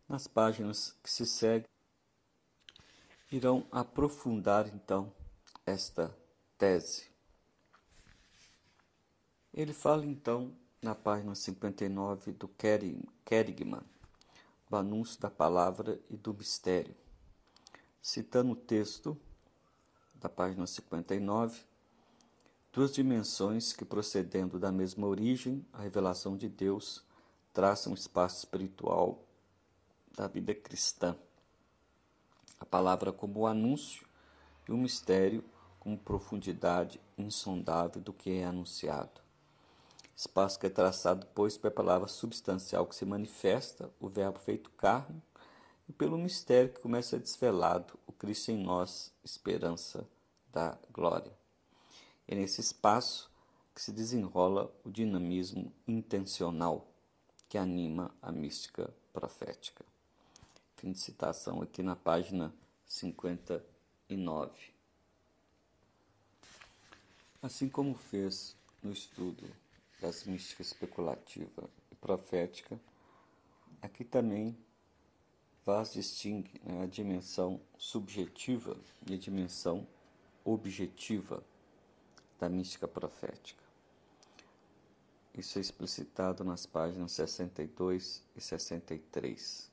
Nas páginas que se seguem, irão aprofundar então esta tese. Ele fala então na página 59 do Kerygma, do anúncio da palavra e do mistério. Citando o texto da página 59, duas dimensões que, procedendo da mesma origem, a revelação de Deus, traçam o espaço espiritual da vida cristã. A palavra como o anúncio e o mistério como profundidade insondável do que é anunciado. Espaço que é traçado, pois, pela palavra substancial que se manifesta, o verbo feito carne, e pelo mistério que começa desvelado, o Cristo em nós, esperança da glória. É nesse espaço que se desenrola o dinamismo intencional que anima a mística profética. Fim de citação aqui na página 59. Assim como fez no estudo das místicas especulativa e profética, aqui também Vaz distingue a dimensão subjetiva e a dimensão objetiva da mística profética. Isso é explicitado nas páginas 62 e 63.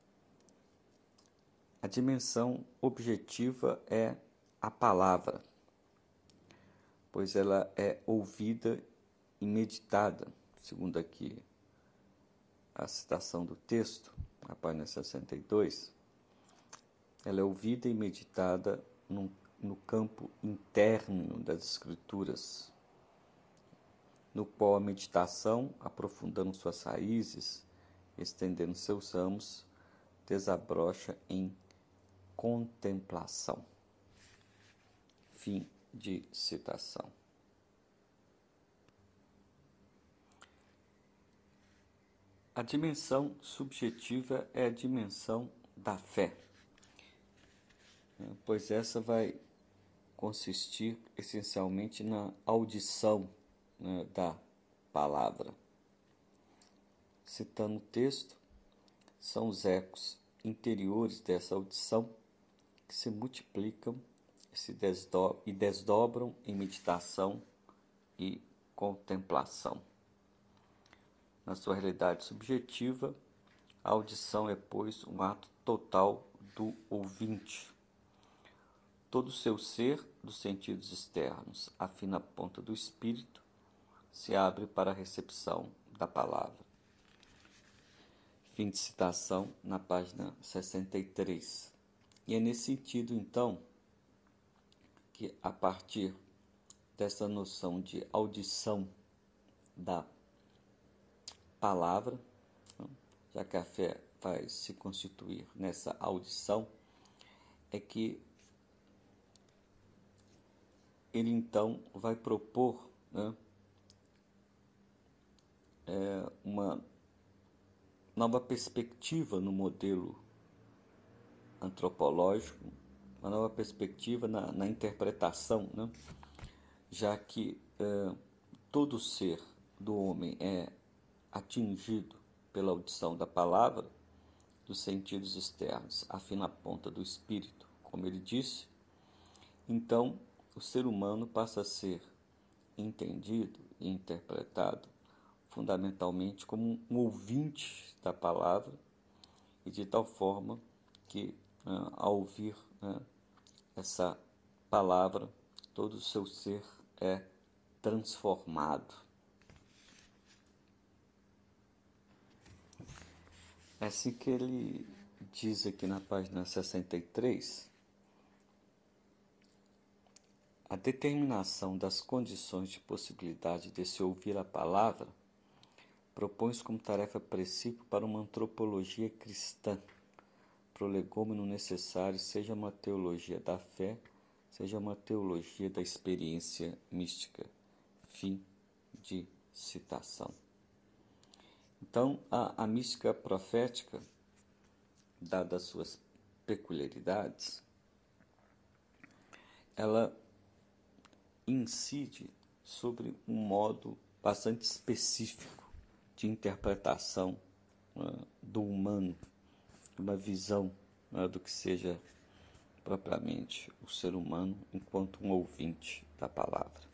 A dimensão objetiva é a palavra, pois ela é ouvida e meditada, segundo aqui a citação do texto, na página 62, ela é ouvida e meditada no campo interno das Escrituras, no qual a meditação, aprofundando suas raízes, estendendo seus ramos, desabrocha em contemplação. Fim de citação. A dimensão subjetiva é a dimensão da fé, pois essa vai consistir essencialmente na audição, da palavra. Citando o texto, são os ecos interiores dessa audição que se multiplicam e desdobram em meditação e contemplação. Na sua realidade subjetiva, a audição é, pois, um ato total do ouvinte. Todo o seu ser, dos sentidos externos, a fina ponta do espírito, se abre para a recepção da palavra. Fim de citação na página 63. E é nesse sentido, então, que a partir dessa noção de audição da palavra, já que a fé vai se constituir nessa audição, é que ele então vai propor, uma nova perspectiva no modelo antropológico, uma nova perspectiva na interpretação, já que todo ser do homem é atingido pela audição da palavra, dos sentidos externos, a fina ponta do espírito, como ele disse, então o ser humano passa a ser entendido e interpretado fundamentalmente como um ouvinte da palavra, e de tal forma que, ao ouvir essa palavra, todo o seu ser é transformado. É assim que ele diz aqui na página 63, a determinação das condições de possibilidade de se ouvir a palavra propõe-se como tarefa princípio para uma antropologia cristã, prolegômeno necessário, seja uma teologia da fé, seja uma teologia da experiência mística. Fim de citação. Então, a mística profética, dadas suas peculiaridades, ela incide sobre um modo bastante específico de interpretação do humano, uma visão, né, do que seja propriamente o ser humano enquanto um ouvinte da palavra.